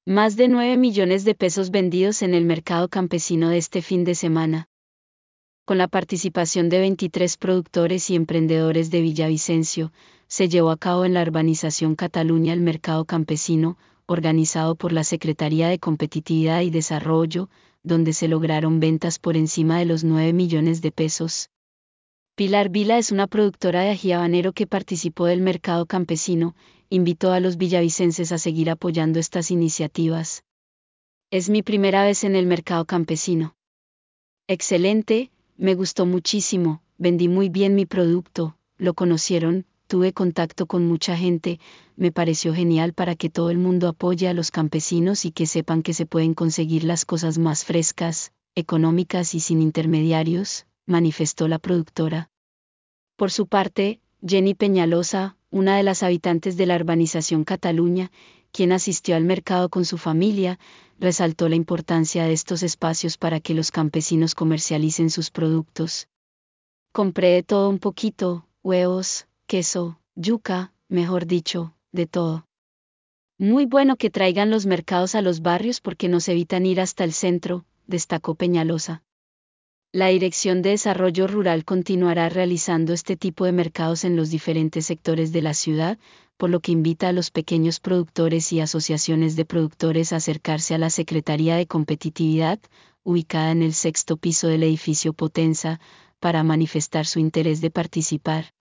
Más de 9 millones de pesos vendidos en el mercado campesino de este fin de semana. Con la participación de 23 productores y emprendedores de Villavicencio, se llevó a cabo en la urbanización Cataluña el mercado campesino, organizado por la Secretaría de Competitividad y Desarrollo, donde se lograron ventas por encima de los 9 millones de pesos. Pilar Vila es una productora de ají habanero que participó del mercado campesino, invitó a los villavicenses a seguir apoyando estas iniciativas. Es mi primera vez en el mercado campesino. Excelente, me gustó muchísimo, vendí muy bien mi producto, lo conocieron, tuve contacto con mucha gente, me pareció genial para que todo el mundo apoye a los campesinos y que sepan que se pueden conseguir las cosas más frescas, económicas y sin intermediarios, manifestó la productora. Por su parte, Jenny Peñalosa, una de las habitantes de la urbanización Cataluña, quien asistió al mercado con su familia, resaltó la importancia de estos espacios para que los campesinos comercialicen sus productos. Compré de todo un poquito, huevos, queso, yuca, mejor dicho, de todo. Muy bueno que traigan los mercados a los barrios porque nos evitan ir hasta el centro, destacó Peñalosa. La Dirección de Desarrollo Rural continuará realizando este tipo de mercados en los diferentes sectores de la ciudad, por lo que invita a los pequeños productores y asociaciones de productores a acercarse a la Secretaría de Competitividad, ubicada en el 6º piso del edificio Potenza, para manifestar su interés de participar.